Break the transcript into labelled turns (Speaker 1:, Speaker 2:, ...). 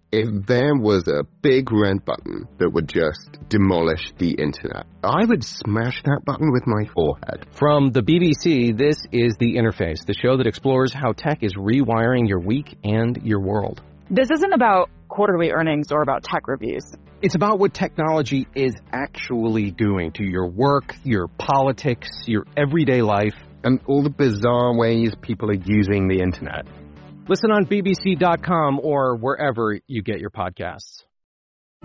Speaker 1: If there was a big red button that would just demolish the internet, I would smash that button with my forehead.
Speaker 2: From the BBC, this is The Interface, the show that explores how tech is rewiring your week and your world.
Speaker 3: This isn't about quarterly earnings or about tech reviews.
Speaker 2: It's about what technology is actually doing to your work, your politics, your everyday life,
Speaker 1: and all the bizarre ways people are using the internet.
Speaker 2: Listen on BBC.com or wherever you get your podcasts.